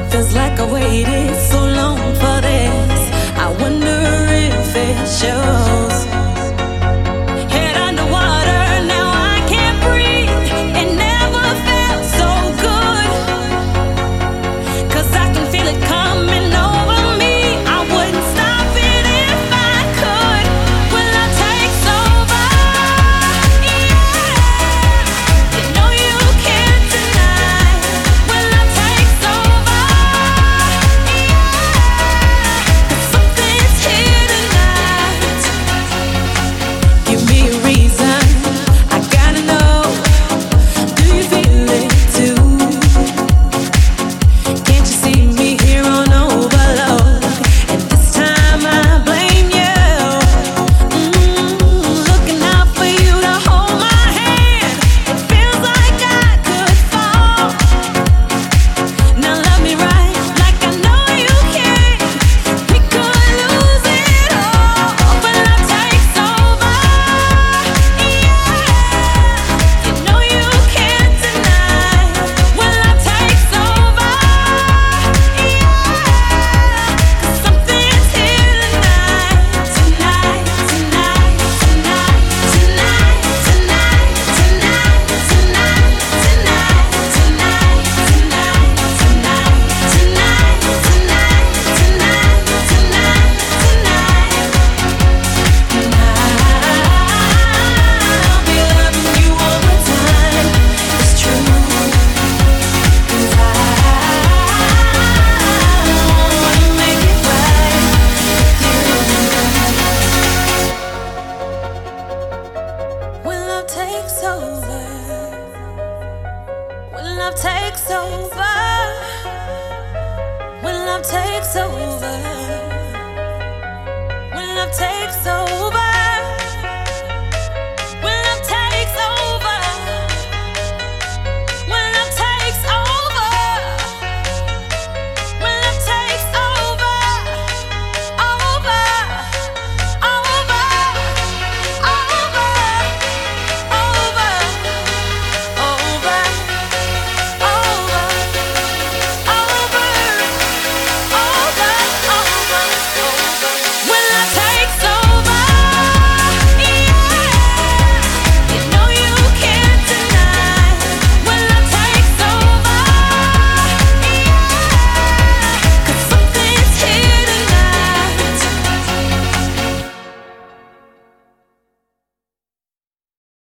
Feels like I waited so long for this. I wonder if it shows. Head underwater, now I can't breathe. It never felt so good. 'Cause I can feel it coming over me. I wouldn't stop it if I could. Will I take over? Yeah. You know you can't deny. Will I take over? Yeah. 'Cause something's here tonight. Give me a reason. I gotta know. Do you feel it too? Can't you see me here on overload? And this time I blame you. Looking out for you to hold my hand. It feels like I could fall. Now love me right, like I know you can. We could lose it all, but love takes over. Yeah, you know you can't deny. When love takes over, yeah, 'cause something's here tonight, tonight, tonight, tonight, tonight, tonight, tonight, tonight, tonight, tonight, tonight, tonight, tonight, tonight, tonight, I'll be loving you all the time. It's true, 'cause I wanna make it right with you. When love takes over, when love takes over, when love takes over.